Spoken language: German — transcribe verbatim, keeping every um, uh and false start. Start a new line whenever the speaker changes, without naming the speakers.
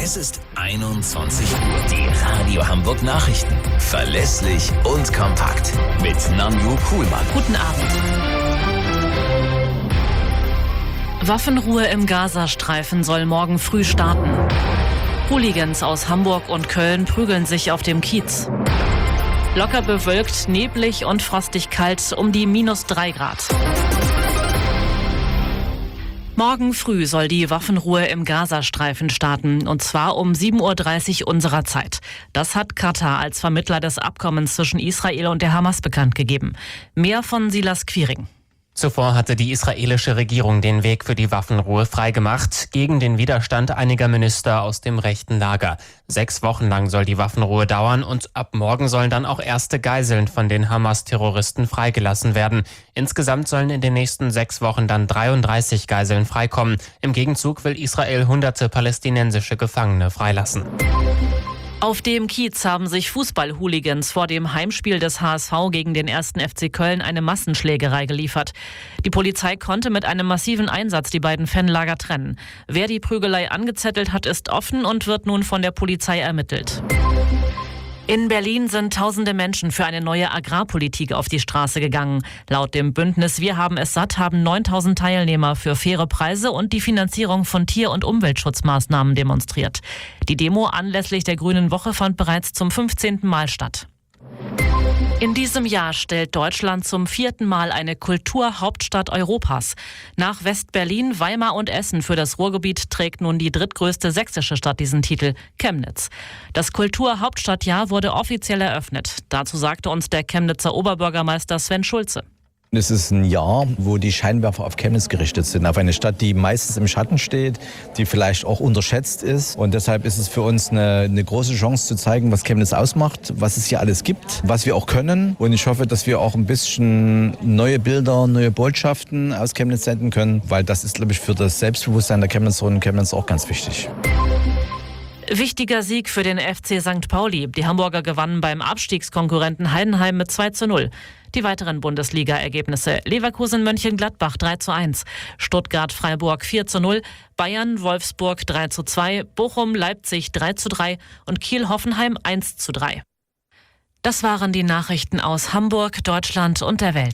Es ist einundzwanzig Uhr. Die Radio Hamburg Nachrichten. Verlässlich und kompakt. Mit Nanju Kuhlmann.
Guten Abend. Waffenruhe im Gazastreifen soll morgen früh starten. Hooligans aus Hamburg und Köln prügeln sich auf dem Kiez. Locker bewölkt, neblig und frostig kalt um die minus drei Grad. Morgen früh soll die Waffenruhe im Gazastreifen starten, und zwar um sieben Uhr dreißig unserer Zeit. Das hat Katar als Vermittler des Abkommens zwischen Israel und der Hamas bekannt gegeben. Mehr von Silas Quiring.
Zuvor hatte die israelische Regierung den Weg für die Waffenruhe freigemacht, gegen den Widerstand einiger Minister aus dem rechten Lager. Sechs Wochen lang soll die Waffenruhe dauern und ab morgen sollen dann auch erste Geiseln von den Hamas-Terroristen freigelassen werden. Insgesamt sollen in den nächsten sechs Wochen dann dreiunddreißig Geiseln freikommen. Im Gegenzug will Israel hunderte palästinensische Gefangene freilassen.
Auf dem Kiez haben sich Fußball-Hooligans vor dem Heimspiel des H S V gegen den ersten F C Köln eine Massenschlägerei geliefert. Die Polizei konnte mit einem massiven Einsatz die beiden Fanlager trennen. Wer die Prügelei angezettelt hat, ist offen und wird nun von der Polizei ermittelt. In Berlin sind tausende Menschen für eine neue Agrarpolitik auf die Straße gegangen. Laut dem Bündnis Wir haben es satt haben neuntausend Teilnehmer für faire Preise und die Finanzierung von Tier- und Umweltschutzmaßnahmen demonstriert. Die Demo anlässlich der Grünen Woche fand bereits zum fünfzehnten Mal statt. In diesem Jahr stellt Deutschland zum vierten Mal eine Kulturhauptstadt Europas. Nach West-Berlin, Weimar und Essen für das Ruhrgebiet trägt nun die drittgrößte sächsische Stadt diesen Titel, Chemnitz. Das Kulturhauptstadtjahr wurde offiziell eröffnet. Dazu sagte uns der Chemnitzer Oberbürgermeister Sven Schulze.
Es ist ein Jahr, wo die Scheinwerfer auf Chemnitz gerichtet sind, auf eine Stadt, die meistens im Schatten steht, die vielleicht auch unterschätzt ist. Und deshalb ist es für uns eine, eine große Chance zu zeigen, was Chemnitz ausmacht, was es hier alles gibt, was wir auch können. Und ich hoffe, dass wir auch ein bisschen neue Bilder, neue Botschaften aus Chemnitz senden können, weil das ist, glaube ich, für das Selbstbewusstsein der Chemnitzerinnen und Chemnitz auch ganz wichtig.
Wichtiger Sieg für den F C Sankt Pauli. Die Hamburger gewannen beim Abstiegskonkurrenten Heidenheim mit zwei zu null. Die weiteren Bundesliga-Ergebnisse: Leverkusen-Mönchengladbach drei zu eins, Stuttgart-Freiburg vier zu null, Bayern-Wolfsburg drei zu zwei, Bochum-Leipzig drei zu drei und Kiel-Hoffenheim eins zu drei. Das waren die Nachrichten aus Hamburg, Deutschland und der Welt.